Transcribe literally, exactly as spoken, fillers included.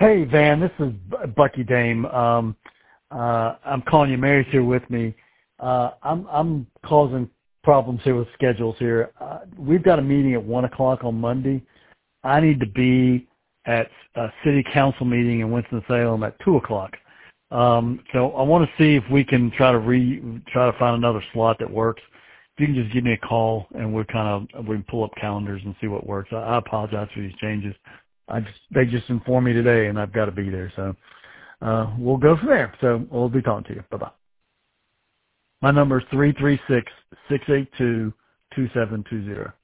Hey, Van, this is B- Bucky Dame. Um, uh, I'm calling you. Mary's here with me. Uh, I'm, I'm causing problems here with schedules here. Uh, we've got a meeting at one o'clock on Monday. I need to be at a city council meeting in Winston-Salem at two o'clock. Um, so I want to see if we can try to re, try to find another slot that works. If you can just give me a call and we'll kind of, we can pull up calendars and see what works. I, I apologize for these changes. I just, they just informed me today and I've got to be there. So, uh, we'll go from there. So we'll be talking to you. Bye bye. My number is three three six, six eight two, two seven two zero.